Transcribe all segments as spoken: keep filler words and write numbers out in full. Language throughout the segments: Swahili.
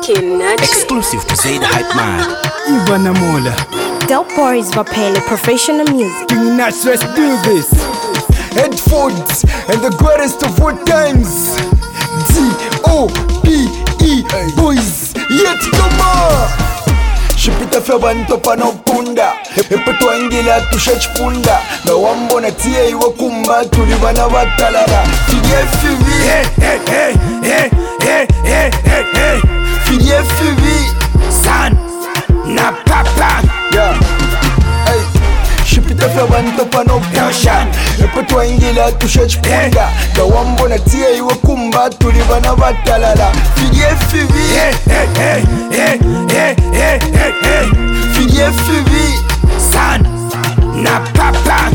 Kinachi. Exclusive to Say the Hype Man. Ivan Amola. Del Boris Vapele, professional music. King Nash, let's do this. Headphones and the greatest of all times. D O P E boys. Yet come on. Shipita febanto panopunda Epe tuangila tushachpunda Na wambo na tia iwa kumba Tulibana watalala Fidye fivi Hey, hey, hey, hey, hey, hey, hey, hey Fidye fivi San Na papa Yeah Hey Shipita febanto panopunda Epe tuangila tushachpunda Na wambo na tia iwa kumba Tulibana watalala Fidye fivi Hey, hey, hey, hey, hey, hey, hey, hey Fidye fivi San Na papa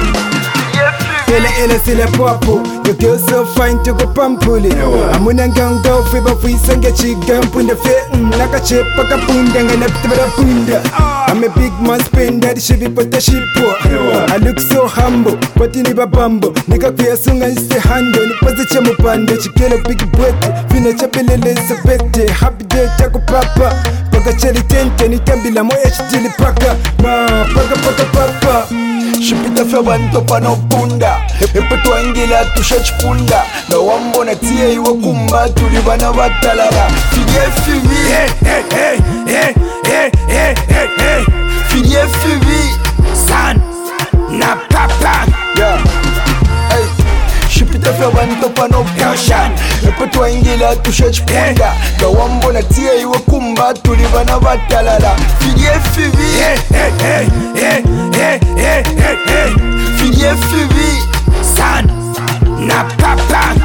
Ele ele sile popo You girl so fine to go pampuli Amuna nganga fiba fuisanga chiga Mpunda fe naka chepa kapunda Ngana pitibara punda I'm a big man spender Shivi pata shipo I look so humble Pati ni babambo Nika kuya sunga niste hando Nipaze cha mupande Chikelo big bwete Fina chapelele sepete Happy day tako papa Paka cheli tente Nitambila mo H D li paka Ma paka paka papa Shipita febanto panopunda Epe tuangila tushachpunda Na wambo na tia iwa kumba Tulibana watalala Fidye fivi Hey, hey, hey, hey, hey, hey, hey, hey Fidye fivi San Na papa Yeah Hey Shipita febanto panopunda Epe tuangila tushachpunda Na wambo na tia iwa kumba Tulibana watalala Fidye fivi Hey, hey, hey, hey, hey, hey, hey, hey Fidye fivi San Na papa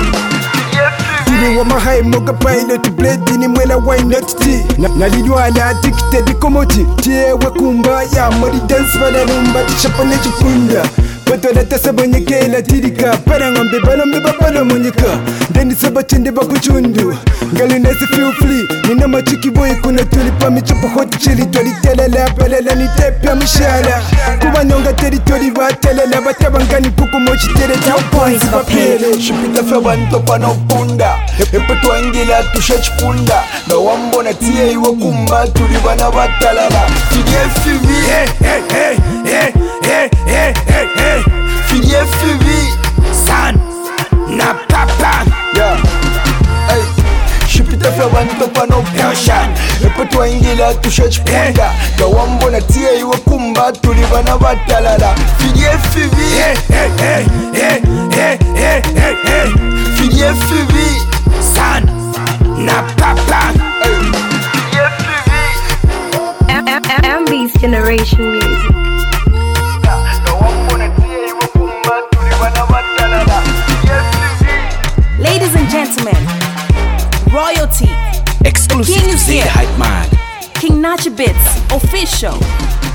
Dini wa mahai moga pilot blade Dini mwela why not tea Na lidwa ala addicted komoti Tie we kumba ya mori dance vala rumba Tichapane chupunda Pato la tasa banyeke la tirika Parangambe balambe babalo monyeka Deni saba chende bakuchundu Gali nasi feel free Nina machiki boy kuna tulipa michopo hot chili Toli telele apelele ni tepe ya mshala Kuwa nyonga teritori vatelele Batabangani puku mochi tere Boys vapele Shipita febanto panopunda Epe tuangila tushachpunda Na wambo na tia iwa kumba Tulibana watalala Fidye fivi Hey, hey, hey, hey, hey, hey, hey, hey Fidye fivi San Na papa Yeah Hey Shipita febanto panopunda Epe tuangila tushachpunda Na wambo na tia iwa kumba Tulibana watalala Fidye fivi Hey, hey, hey, hey, hey, hey, hey, hey Fidye fivi San Na papa Fidye fivi M B's Generation Music. Na wambo na tia iwa kumba Tulibana watalala Fidye fivi Ladies and gentlemen, royalty. Exclusive King to is Say the here. Hype Man. King Nachi Bits, official.